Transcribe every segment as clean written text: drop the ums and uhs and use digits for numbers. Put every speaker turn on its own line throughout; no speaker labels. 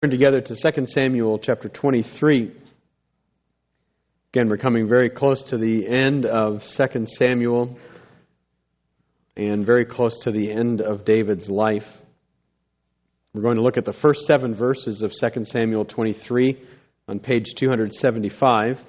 Turn together to 2 Samuel chapter 23. Again, we're coming very close to the end of 2 Samuel and very close to the end of David's life. We're going to look at the first 7 verses of 2 Samuel 23 on page 275.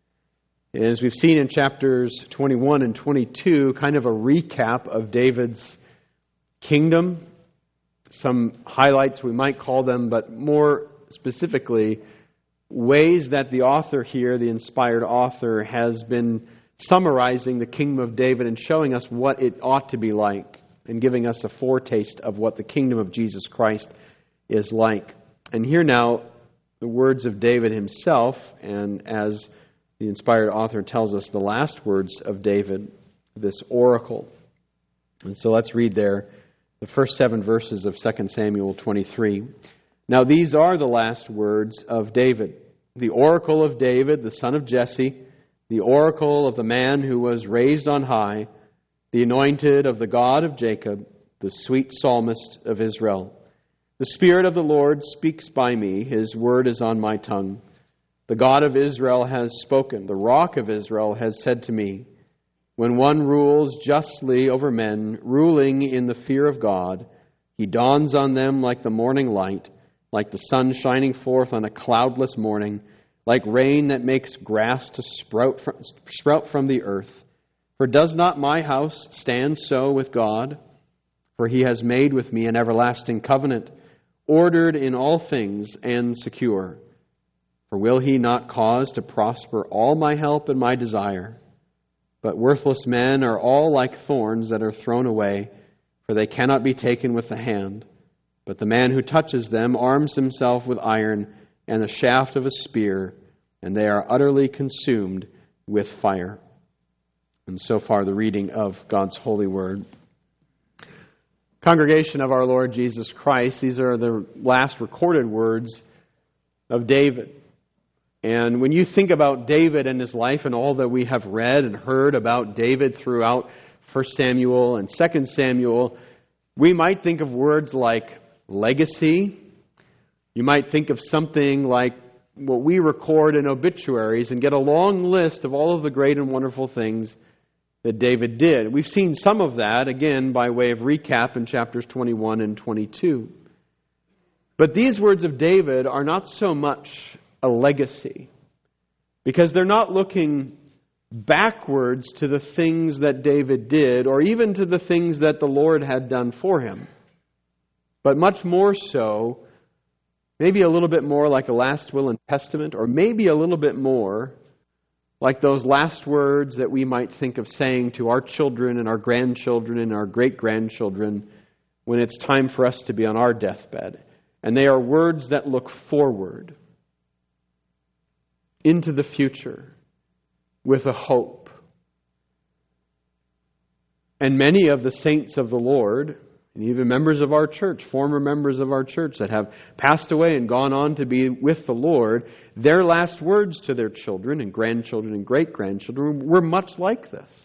And as we've seen in chapters 21 and 22, kind of a recap of David's kingdom. Some highlights, we might call them, but more specifically, ways that the author here, the inspired author, has been summarizing the kingdom of David and showing us what it ought to be like and giving us a foretaste of what the kingdom of Jesus Christ is like. And here now, the words of David himself, and as the inspired author tells us, the last words of David, this oracle. And so let's read there the first 7 verses of 2 Samuel 23. Now these are the last words of David, the oracle of David, the son of Jesse, the oracle of the man who was raised on high, the anointed of the God of Jacob, the sweet psalmist of Israel. The Spirit of the Lord speaks by me, His word is on my tongue. The God of Israel has spoken, the rock of Israel has said to me, when one rules justly over men, ruling in the fear of God, He dawns on them like the morning light, like the sun shining forth on a cloudless morning, like rain that makes grass to sprout from the earth. For does not my house stand so with God? For He has made with me an everlasting covenant, ordered in all things and secure. For will He not cause to prosper all my help and my desire? But worthless men are all like thorns that are thrown away, for they cannot be taken with the hand. But the man who touches them arms himself with iron and the shaft of a spear, and they are utterly consumed with fire. And so far the reading of God's holy word. Congregation of our Lord Jesus Christ, these are the last recorded words of David. And when you think about David and his life and all that we have read and heard about David throughout 1 Samuel and 2 Samuel, we might think of words like legacy. You might think of something like what we record in obituaries and get a long list of all of the great and wonderful things that David did. We've seen some of that, again, by way of recap in chapters 21 and 22. But these words of David are not so much a legacy, because they're not looking backwards to the things that David did, or even to the things that the Lord had done for him, but much more so, maybe a little bit more like a last will and testament, or maybe a little bit more like those last words that we might think of saying to our children and our grandchildren and our great-grandchildren when it's time for us to be on our deathbed. And they are words that look forward into the future with a hope. And many of the saints of the Lord, and even members of our church, former members of our church that have passed away and gone on to be with the Lord, their last words to their children and grandchildren and great-grandchildren were much like this.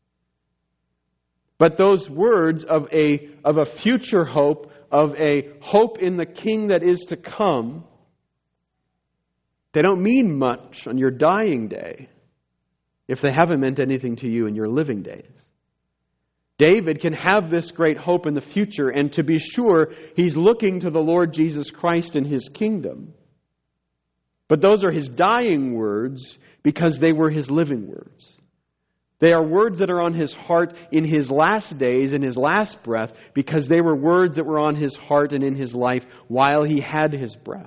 But those words of a future hope, of a hope in the King that is to come, they don't mean much on your dying day if they haven't meant anything to you in your living days. David can have this great hope in the future, and to be sure, he's looking to the Lord Jesus Christ and His kingdom. But those are his dying words because they were his living words. They are words that are on his heart in his last days, in his last breath, because they were words that were on his heart and in his life while he had his breath.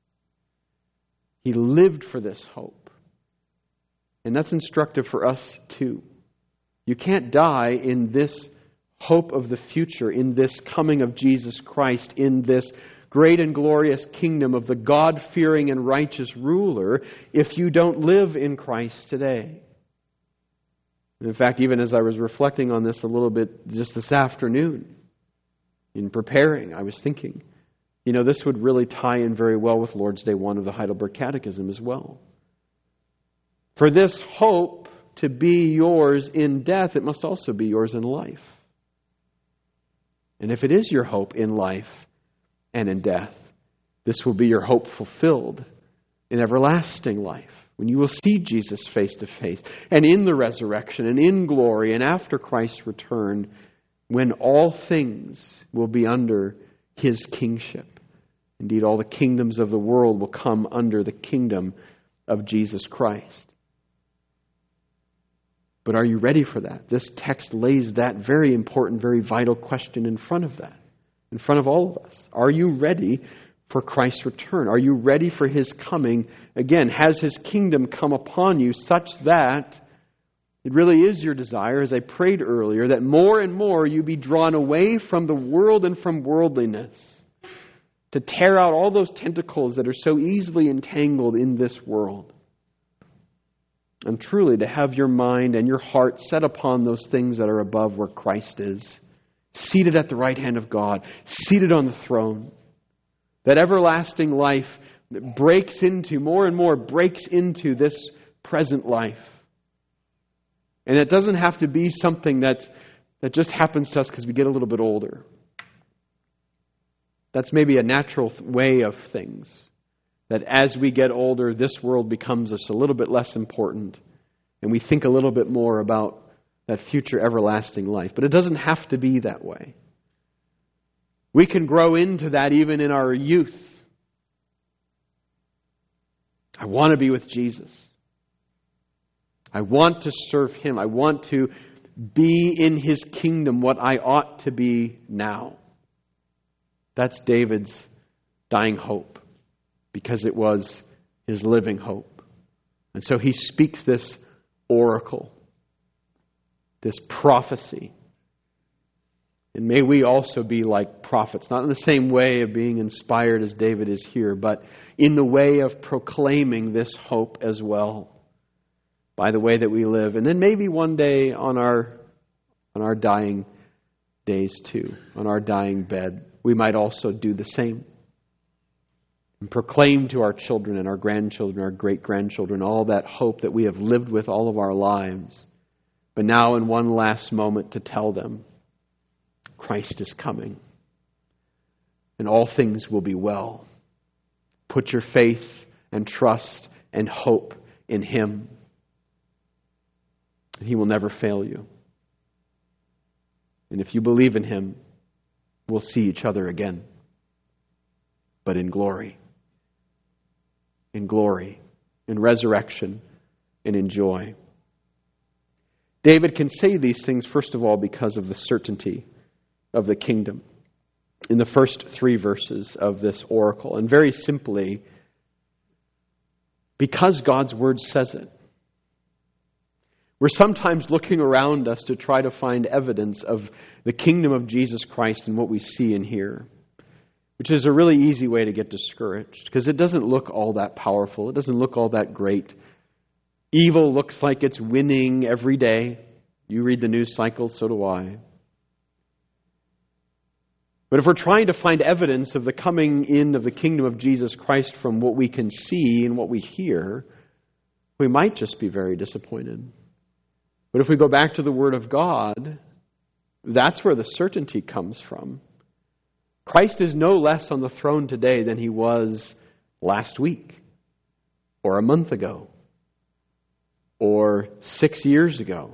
He lived for this hope. And that's instructive for us too. You can't die in this hope of the future, in this coming of Jesus Christ, in this great and glorious kingdom of the God-fearing and righteous ruler, if you don't live in Christ today. In fact, even as I was reflecting on this a little bit just this afternoon, in preparing, I was thinking, this would really tie in very well with Lord's Day 1 of the Heidelberg Catechism as well. For this hope to be yours in death, it must also be yours in life. And if it is your hope in life and in death, This will be your hope fulfilled in everlasting life, when you will see Jesus face to face, and in the resurrection, and in glory, and after Christ's return, when all things will be under His kingship. Indeed, all the kingdoms of the world will come under the kingdom of Jesus Christ. But are you ready for that? This text lays that very important, very vital question in front of that, in front of all of us. Are you ready for Christ's return? Are you ready for His coming again? Has His kingdom come upon you such that it really is your desire, as I prayed earlier, that more and more you be drawn away from the world and from worldliness, to tear out all those tentacles that are so easily entangled in this world, and truly to have your mind and your heart set upon those things that are above, where Christ is, seated at the right hand of God, seated on the throne. That everlasting life that breaks into, more and more breaks into this present life. And it doesn't have to be something that just happens to us because we get a little bit older. That's maybe a natural way of things. That as we get older, this world becomes us a little bit less important. And we think a little bit more about that future everlasting life. But it doesn't have to be that way. We can grow into that even in our youth. I want to be with Jesus. I want to serve Him. I want to be in His kingdom what I ought to be now. That's David's dying hope, because it was his living hope. And so he speaks this oracle, this prophecy. And may we also be like prophets, not in the same way of being inspired as David is here, but in the way of proclaiming this hope as well, by the way that we live. And then maybe one day on our dying days too, on our dying bed, we might also do the same. And proclaim to our children and our grandchildren, our great-grandchildren, all that hope that we have lived with all of our lives. But now in one last moment to tell them, Christ is coming, and all things will be well. Put your faith and trust and hope in Him, and He will never fail you. And if you believe in Him, we'll see each other again, but in glory. In glory, in resurrection, and in joy. David can say these things, first of all, because of the certainty of the kingdom in the first 3 verses of this oracle. And very simply, because God's Word says it. We're sometimes looking around us to try to find evidence of the kingdom of Jesus Christ in what we see and hear, which is a really easy way to get discouraged, because it doesn't look all that powerful. It doesn't look all that great. Evil looks like it's winning every day. You read the news cycle, so do I. But if we're trying to find evidence of the coming in of the kingdom of Jesus Christ from what we can see and what we hear, we might just be very disappointed. But if we go back to the Word of God, that's where the certainty comes from. Christ is no less on the throne today than He was last week, or a month ago, or 6 years ago,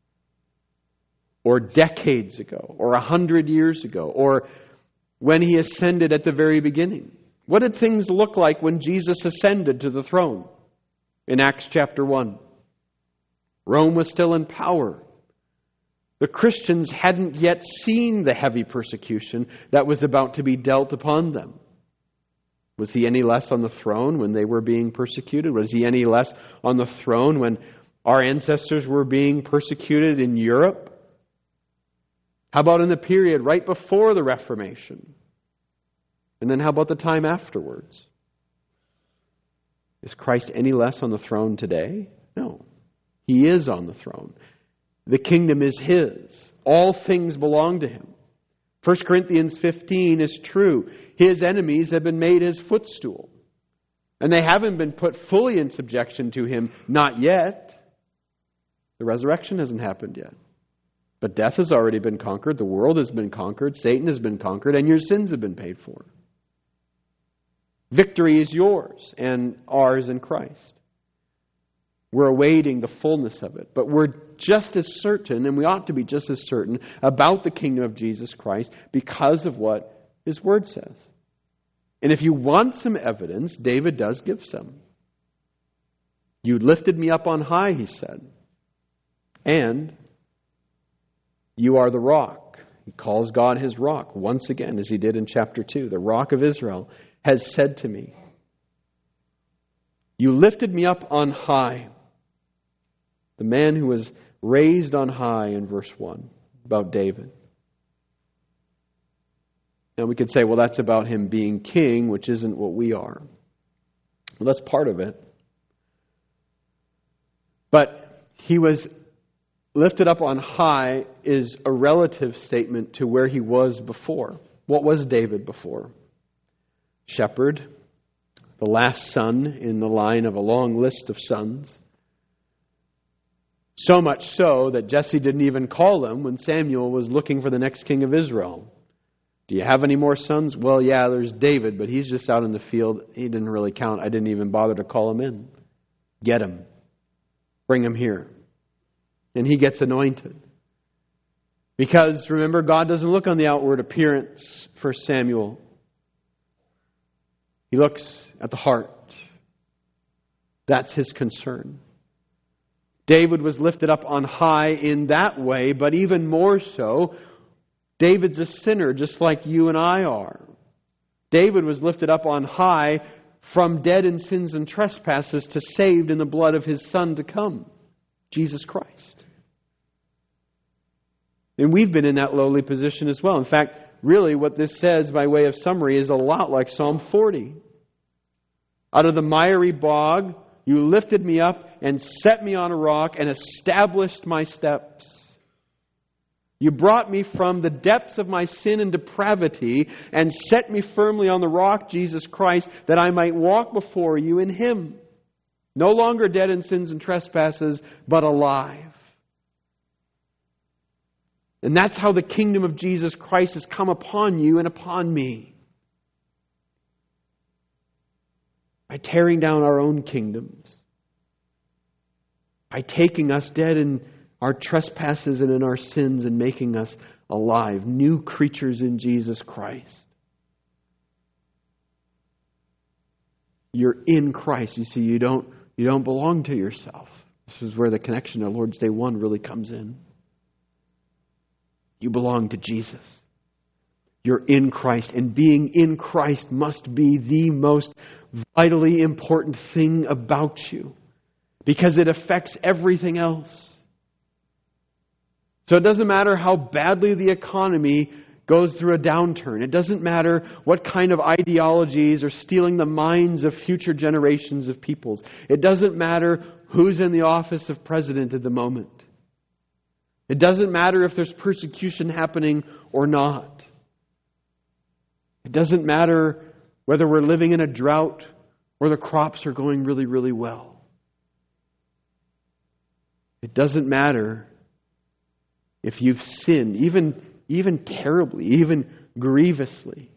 or decades ago, or 100 years ago, or when He ascended at the very beginning. What did things look like when Jesus ascended to the throne in Acts chapter 1? Rome was still in power. The Christians hadn't yet seen the heavy persecution that was about to be dealt upon them. Was He any less on the throne when they were being persecuted? Was He any less on the throne when our ancestors were being persecuted in Europe? How about in the period right before the Reformation? And then how about the time afterwards? Is Christ any less on the throne today? No. He is on the throne. The kingdom is His. All things belong to Him. 1 Corinthians 15 is true. His enemies have been made His footstool. And they haven't been put fully in subjection to Him, not yet. The resurrection hasn't happened yet. But death has already been conquered, the world has been conquered, Satan has been conquered, and your sins have been paid for. Victory is yours and ours in Christ. We're awaiting the fullness of it. But we're just as certain, and we ought to be just as certain, about the kingdom of Jesus Christ because of what His Word says. And if you want some evidence, David does give some. You lifted me up on high, he said. And you are the rock. He calls God his rock once again, as he did in chapter 2. The rock of Israel has said to me, you lifted me up on high. The man who was raised on high in verse 1 about David. Now we could say, well, that's about him being king, which isn't what we are. Well, that's part of it. But he was lifted up on high is a relative statement to where he was before. What was David before? Shepherd, the last son in the line of a long list of sons. So much so that Jesse didn't even call him when Samuel was looking for the next king of Israel. Do you have any more sons? Well, yeah, there's David, but he's just out in the field. He didn't really count. I didn't even bother to call him in. Get him. Bring him here. And he gets anointed. Because, remember, God doesn't look on the outward appearance for Samuel. He looks at the heart. That's his concern. David was lifted up on high in that way, but even more so, David's a sinner just like you and I are. David was lifted up on high from dead in sins and trespasses to saved in the blood of his Son to come, Jesus Christ. And we've been in that lowly position as well. In fact, really what this says by way of summary is a lot like Psalm 40. Out of the miry bog, you lifted me up and set me on a rock and established my steps. You brought me from the depths of my sin and depravity and set me firmly on the rock, Jesus Christ, that I might walk before you in Him. No longer dead in sins and trespasses, but alive. And that's how the kingdom of Jesus Christ has come upon you and upon me. By tearing down our own kingdoms. By taking us dead in our trespasses and in our sins and making us alive. New creatures in Jesus Christ. You're in Christ. You see, you don't belong to yourself. This is where the connection to Lord's Day 1 really comes in. You belong to Jesus. You're in Christ. And being in Christ must be the most vitally important thing about you. Because it affects everything else. So it doesn't matter how badly the economy goes through a downturn. It doesn't matter what kind of ideologies are stealing the minds of future generations of peoples. It doesn't matter who's in the office of president at the moment. It doesn't matter if there's persecution happening or not. It doesn't matter whether we're living in a drought or the crops are going really, really well. It doesn't matter if you've sinned, even terribly, even grievously.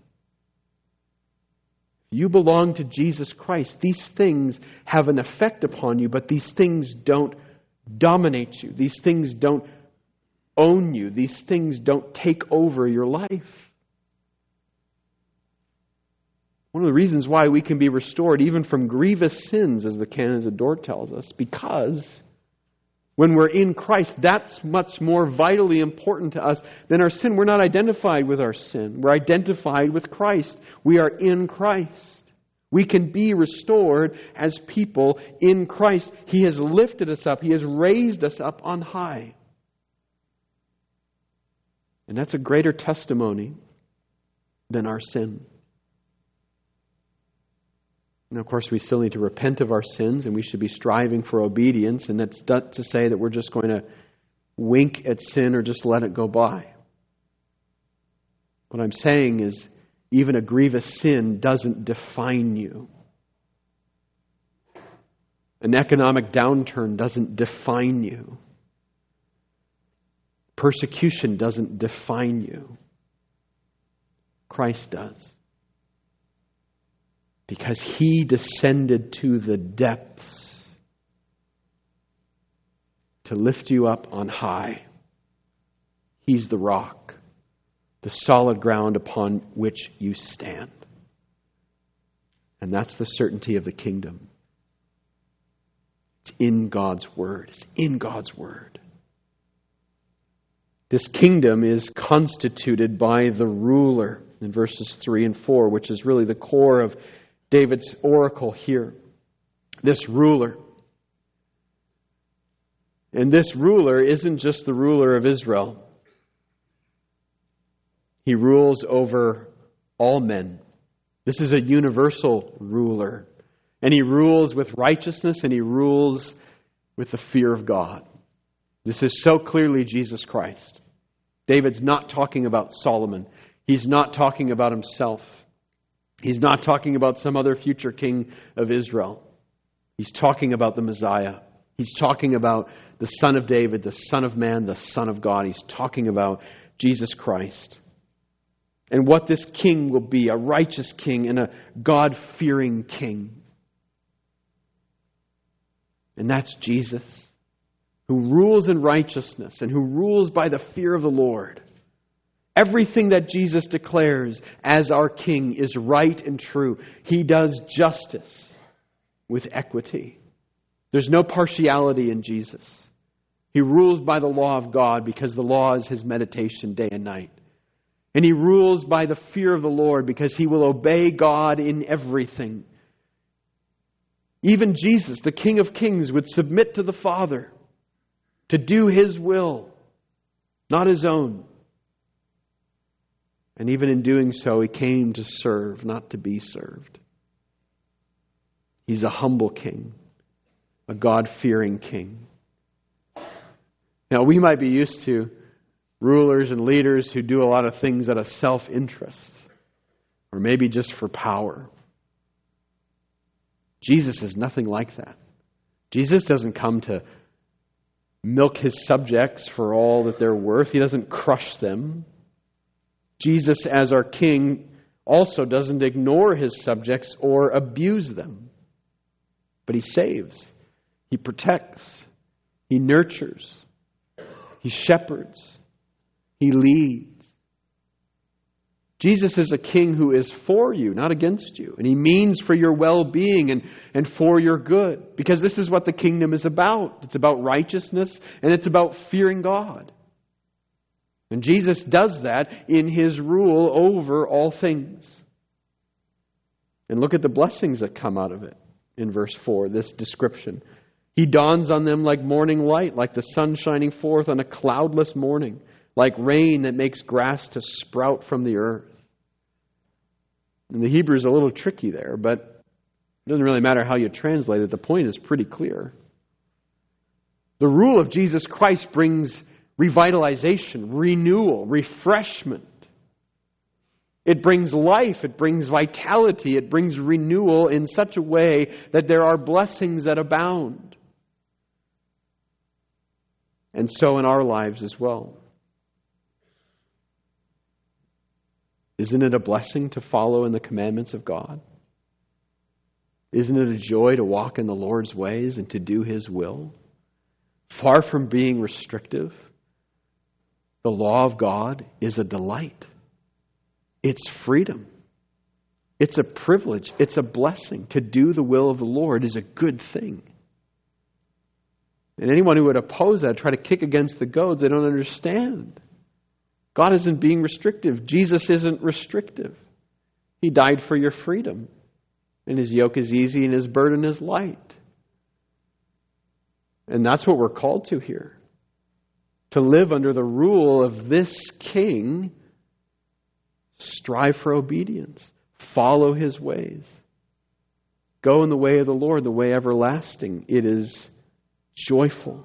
You belong to Jesus Christ. These things have an effect upon you, but these things don't dominate you. These things don't own you. These things don't take over your life. One of the reasons why we can be restored even from grievous sins, as the Canons of Dort tells us, because when we're in Christ, that's much more vitally important to us than our sin. We're not identified with our sin. We're identified with Christ. We are in Christ. We can be restored as people in Christ. He has lifted us up. He has raised us up on high. And that's a greater testimony than our sin. Now, of course, we still need to repent of our sins, and we should be striving for obedience. And that's not to say that we're just going to wink at sin or just let it go by. What I'm saying is, even a grievous sin doesn't define you. An economic downturn doesn't define you. Persecution doesn't define you. Christ does. Because He descended to the depths to lift you up on high. He's the rock, the solid ground upon which you stand. And that's the certainty of the kingdom. It's in God's Word. It's in God's Word. This kingdom is constituted by the ruler in verses 3 and 4, which is really the core of David's oracle here. This ruler. And this ruler isn't just the ruler of Israel. He rules over all men. This is a universal ruler. And He rules with righteousness and He rules with the fear of God. This is so clearly Jesus Christ. David's not talking about Solomon. He's not talking about himself. He's not talking about some other future king of Israel. He's talking about the Messiah. He's talking about the Son of David, the Son of Man, the Son of God. He's talking about Jesus Christ. And what this king will be, a righteous king and a God-fearing king. And that's Jesus, who rules in righteousness and who rules by the fear of the Lord. Everything that Jesus declares as our king is right and true. He does justice with equity. There's no partiality in Jesus. He rules by the law of God because the law is His meditation day and night. And He rules by the fear of the Lord because He will obey God in everything. Even Jesus, the King of Kings, would submit to the Father to do His will, not His own. And even in doing so, He came to serve, not to be served. He's a humble king, a God-fearing king. Now, we might be used to rulers and leaders who do a lot of things out of self-interest, or maybe just for power. Jesus is nothing like that. Jesus doesn't come to milk His subjects for all that they're worth. He doesn't crush them. Jesus, as our king, also doesn't ignore His subjects or abuse them. But He saves. He protects. He nurtures. He shepherds. He leads. Jesus is a king who is for you, not against you. And He means for your well-being and for your good. Because this is what the kingdom is about. It's about righteousness and it's about fearing God. And Jesus does that in His rule over all things. And look at the blessings that come out of it in verse 4, this description. He dawns on them like morning light, like the sun shining forth on a cloudless morning, like rain that makes grass to sprout from the earth. And the Hebrew is a little tricky there, but it doesn't really matter how you translate it. The point is pretty clear. The rule of Jesus Christ brings revitalization, renewal, refreshment. It brings life, it brings vitality, it brings renewal in such a way that there are blessings that abound. And so in our lives as well. Isn't it a blessing to follow in the commandments of God? Isn't it a joy to walk in the Lord's ways and to do His will? Far from being restrictive, the law of God is a delight. It's freedom. It's a privilege. It's a blessing. To do the will of the Lord is a good thing. And anyone who would oppose that, try to kick against the goads, they don't understand. God isn't being restrictive. Jesus isn't restrictive. He died for your freedom. And His yoke is easy and His burden is light. And that's what we're called to here. To live under the rule of this King. Strive for obedience. Follow His ways. Go in the way of the Lord, the way everlasting. It is joyful.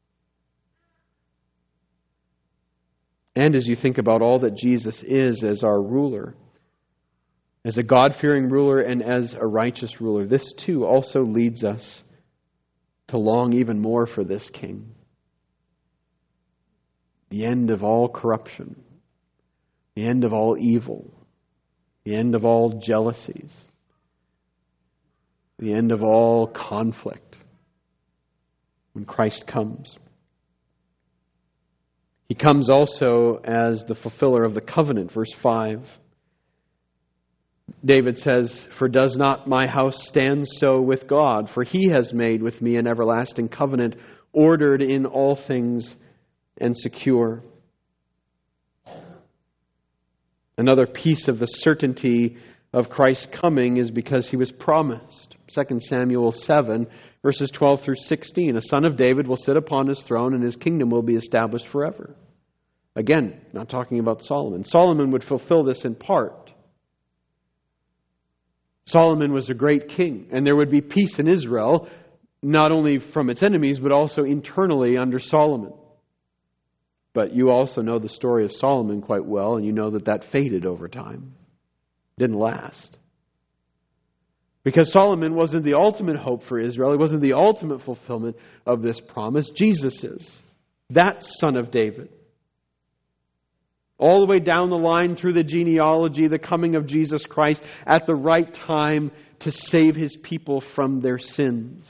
And as you think about all that Jesus is as our ruler, as a God-fearing ruler and as a righteous ruler, this too also leads us to long even more for this King. The end of all corruption. The end of all evil. The end of all jealousies. the end of all conflict, when Christ comes. He comes also as the fulfiller of the covenant, verse 5. David says, "For does not my house stand so with God? For He has made with me an everlasting covenant, ordered in all things and secure." Another piece of the certainty of Christ's coming is because He was promised. 2 Samuel 7, verses 12 through 16. A son of David will sit upon his throne, and his kingdom will be established forever. Again, not talking about Solomon. Solomon would fulfill this in part. Solomon was a great king, and there would be peace in Israel, not only from its enemies, but also internally under Solomon. But you also know the story of Solomon quite well, and you know that faded over time. Didn't last. Because Solomon wasn't the ultimate hope for Israel. He wasn't the ultimate fulfillment of this promise. Jesus is. That son of David. All the way down the line through the genealogy, the coming of Jesus Christ at the right time to save His people from their sins.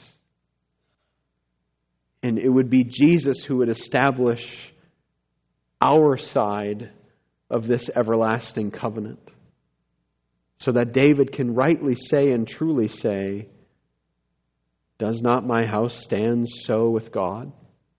And it would be Jesus who would establish our side of this everlasting covenant. So that David can rightly say and truly say, "Does not my house stand so with God?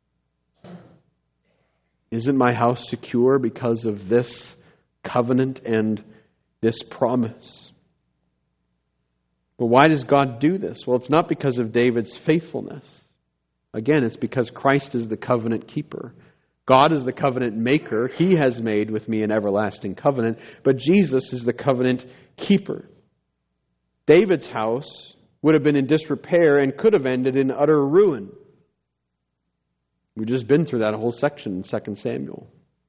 Isn't my house secure because of this covenant and this promise?" Well, why does God do this? Well, it's not because of David's faithfulness. Again, it's because Christ is the covenant keeper. God is the covenant maker. He has made with me an everlasting covenant. But Jesus is the covenant keeper. David's house would have been in disrepair and could have ended in utter ruin. We've just been through that whole section in 2 Samuel.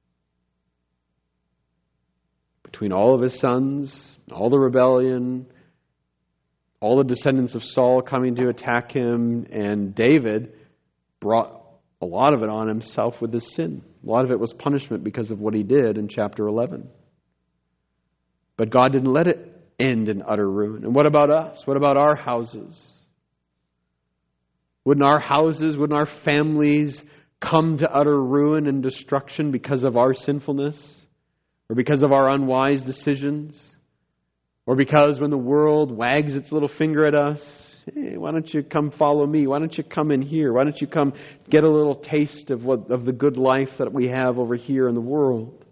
Between all of his sons, all the rebellion, all the descendants of Saul coming to attack him, and David brought a lot of it on himself with his sin. A lot of it was punishment because of what he did in chapter 11. But God didn't let it end in utter ruin. And what about us? What about our houses? Wouldn't our houses, wouldn't our families come to utter ruin and destruction because of our sinfulness? Or because of our unwise decisions? Or because when the world wags its little finger at us, "Hey, why don't you come follow me? Why don't you come in here? Why don't you come get a little taste of the good life that we have over here in the world?"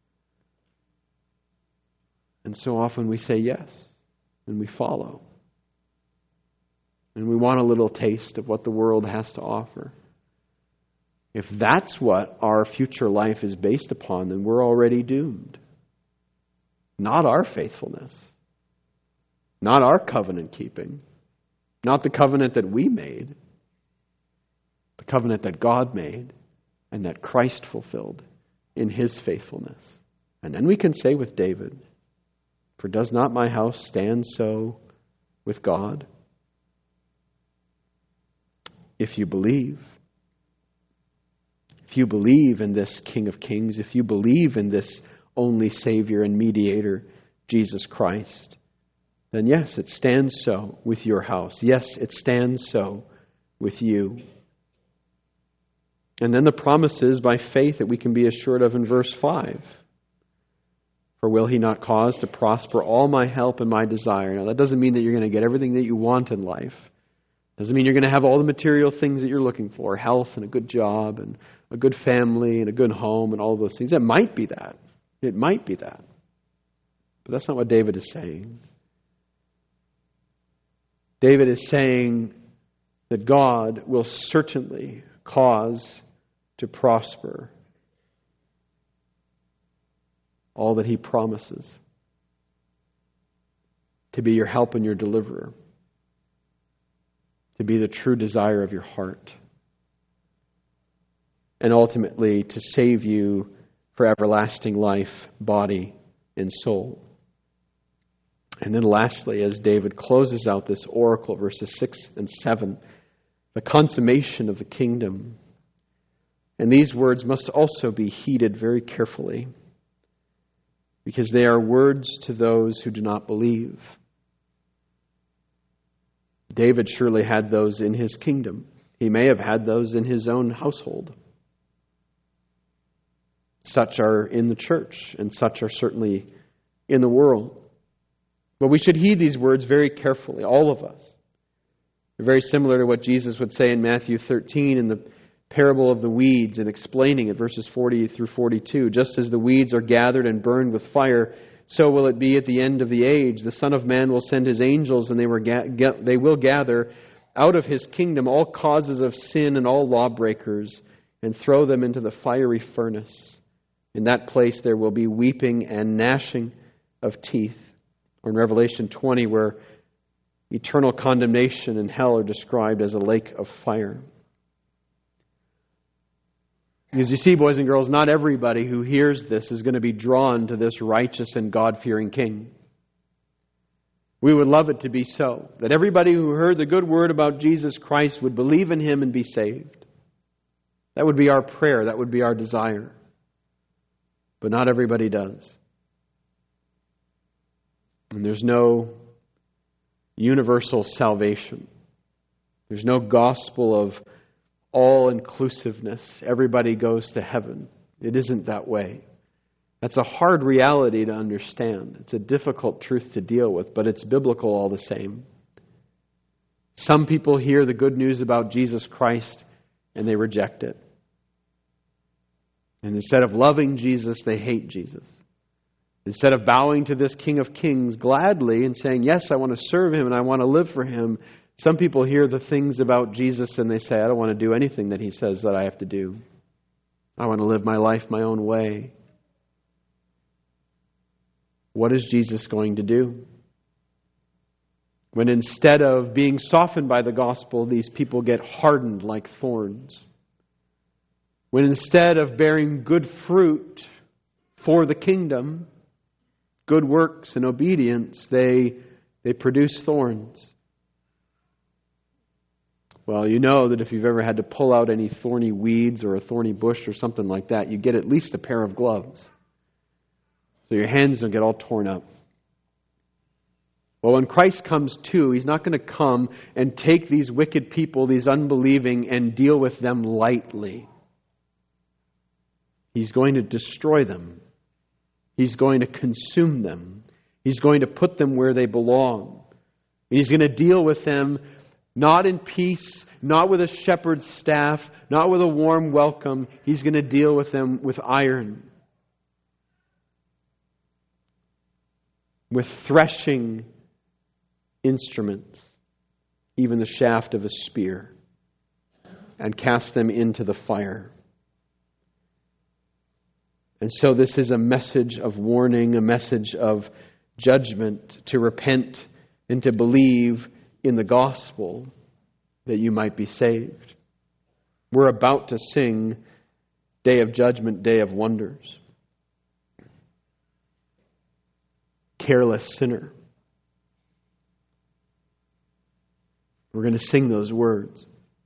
And so often we say yes, and we follow. And we want a little taste of what the world has to offer. If that's what our future life is based upon, then we're already doomed. Not our faithfulness. Not our covenant keeping. Not the covenant that we made. The covenant that God made and that Christ fulfilled in His faithfulness. And then we can say with David, "For does not my house stand so with God?" If you believe in this King of Kings, if you believe in this only Savior and Mediator, Jesus Christ, then yes, it stands so with your house. Yes, it stands so with you. And then the promise is by faith that we can be assured of in verse 5. "For will He not cause to prosper all my help and my desire?" Now that doesn't mean that you're going to get everything that you want in life. Doesn't mean you're going to have all the material things that you're looking for, health and a good job and a good family and a good home and all those things. It might be that. It might be that. But that's not what David is saying. David is saying that God will certainly cause to prosper all that He promises, to be your help and your deliverer, to be the true desire of your heart, and ultimately to save you for everlasting life, body and soul. And then lastly, as David closes out this oracle, verses 6 and 7, the consummation of the kingdom. And these words must also be heeded very carefully, because they are words to those who do not believe. David surely had those in his kingdom. He may have had those in his own household. Such are in the church, and such are certainly in the world. But we should heed these words very carefully, all of us. They're very similar to what Jesus would say in Matthew 13 in the parable of the weeds, and explaining it, verses 40 through 42. Just as the weeds are gathered and burned with fire, so will it be at the end of the age. The Son of Man will send His angels, and they will gather out of His kingdom all causes of sin and all lawbreakers, and throw them into the fiery furnace. In that place there will be weeping and gnashing of teeth. Or in Revelation 20, where eternal condemnation and hell are described as a lake of fire. Because you see, boys and girls, not everybody who hears this is going to be drawn to this righteous and God-fearing King. We would love it to be so, that everybody who heard the good word about Jesus Christ would believe in Him and be saved. That would be our prayer. That would be our desire. But not everybody does. And there's no universal salvation. There's no gospel of all-inclusiveness. Everybody goes to heaven. It isn't that way. That's a hard reality to understand. It's a difficult truth to deal with, but it's biblical all the same. Some people hear the good news about Jesus Christ and they reject it. And instead of loving Jesus, they hate Jesus. Instead of bowing to this King of Kings gladly and saying, yes, I want to serve Him and I want to live for Him, some people hear the things about Jesus and they say, I don't want to do anything that He says that I have to do. I want to live my life my own way. What is Jesus going to do? When instead of being softened by the gospel, these people get hardened like thorns. When instead of bearing good fruit for the kingdom, good works and obedience, they produce thorns. Well, you know that if you've ever had to pull out any thorny weeds or a thorny bush or something like that, you get at least a pair of gloves, so your hands don't get all torn up. Well, when Christ comes too, He's not going to come and take these wicked people, these unbelieving, and deal with them lightly. He's going to destroy them. He's going to consume them. He's going to put them where they belong. He's going to deal with them not in peace, not with a shepherd's staff, not with a warm welcome. He's going to deal with them with iron, with threshing instruments, even the shaft of a spear, and cast them into the fire. And so this is a message of warning, a message of judgment, to repent and to believe in the gospel that you might be saved. We're about to sing Day of Judgment, Day of Wonders. Careless sinner. We're going to sing those words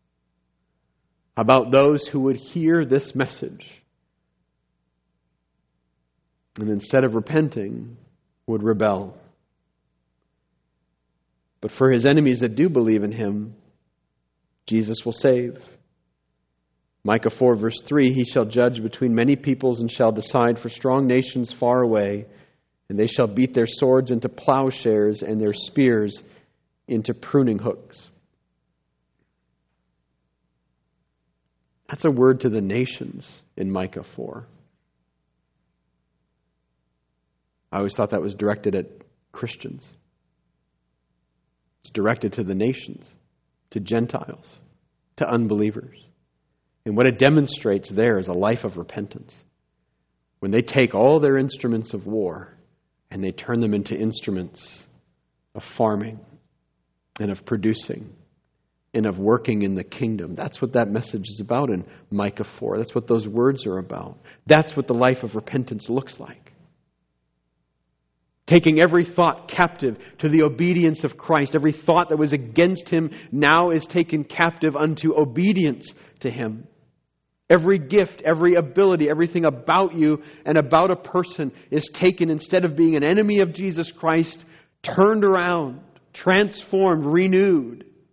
about those who would hear this message and instead of repenting would rebel. But for His enemies that do believe in Him, Jesus will save. Micah 4 verse 3, He shall judge between many peoples and shall decide for strong nations far away, and they shall beat their swords into plowshares and their spears into pruning hooks. That's a word to the nations in Micah 4. I always thought that was directed at Christians. It's directed to the nations, to Gentiles, to unbelievers. And what it demonstrates there is a life of repentance. When they take all their instruments of war and they turn them into instruments of farming and of producing and of working in the kingdom. That's what that message is about in Micah 4. That's what those words are about. That's what the life of repentance looks like. Taking every thought captive to the obedience of Christ. Every thought that was against Him now is taken captive unto obedience to Him. Every gift, every ability, everything about you and about a person is taken, instead of being an enemy of Jesus Christ, turned around, transformed, renewed,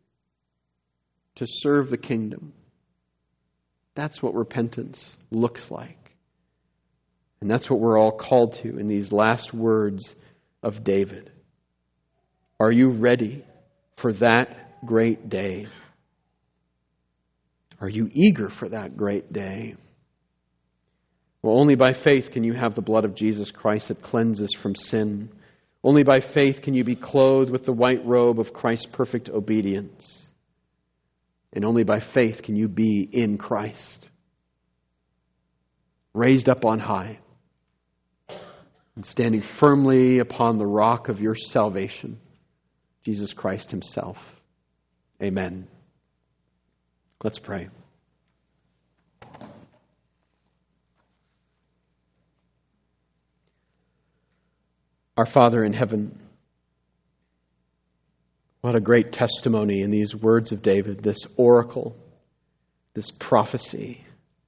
to serve the kingdom. That's what repentance looks like. And that's what we're all called to in these last words of David. Are you ready for that great day? Are you eager for that great day? Well, only by faith can you have the blood of Jesus Christ that cleanses from sin. Only by faith can you be clothed with the white robe of Christ's perfect obedience. And only by faith can you be in Christ, raised up on high, and standing firmly upon the rock of your salvation, Jesus Christ Himself. Amen. Let's pray. Our Father in heaven, what a great testimony in these words of David, this oracle, this prophecy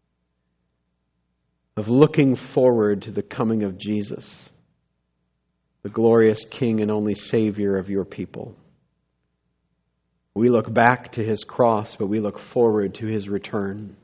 of looking forward to the coming of Jesus, the glorious King and only Savior of your people. We look back to His cross, but we look forward to His return.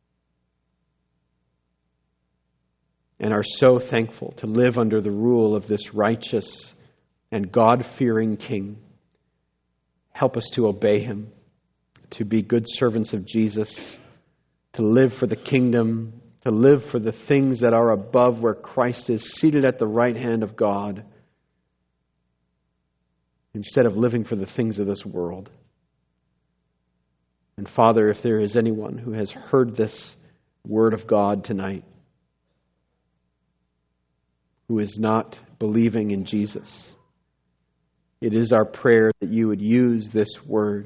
And are so thankful to live under the rule of this righteous and God-fearing King. Help us to obey Him, to be good servants of Jesus, to live for the kingdom, to live for the things that are above where Christ is seated at the right hand of God, instead of living for the things of this world. And Father, if there is anyone who has heard this word of God tonight, who is not believing in Jesus, it is our prayer that you would use this word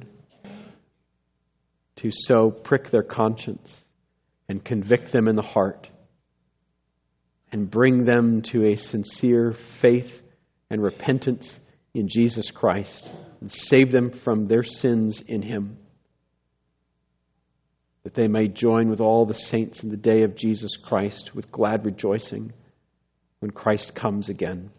to so prick their conscience and convict them in the heart and bring them to a sincere faith and repentance in Jesus Christ and save them from their sins in Him, that they may join with all the saints in the day of Jesus Christ with glad rejoicing when Christ comes again.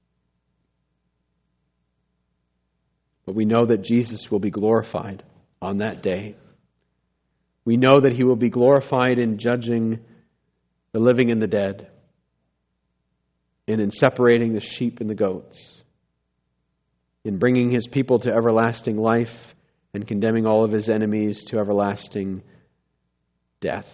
But we know that Jesus will be glorified on that day. We know that He will be glorified in judging the living and the dead, and in separating the sheep and the goats, in bringing His people to everlasting life and condemning all of His enemies to everlasting death.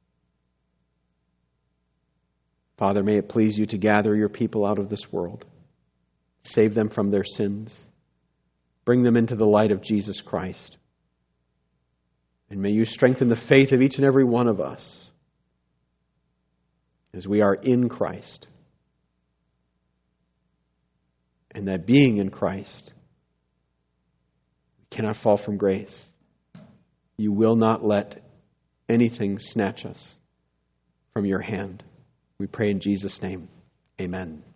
Father, may it please you to gather your people out of this world, save them from their sins, bring them into the light of Jesus Christ, and may you strengthen the faith of each and every one of us as we are in Christ, and that being in Christ, we cannot fall from grace. You will not let anything snatch us from your hand. We pray in Jesus' name. Amen.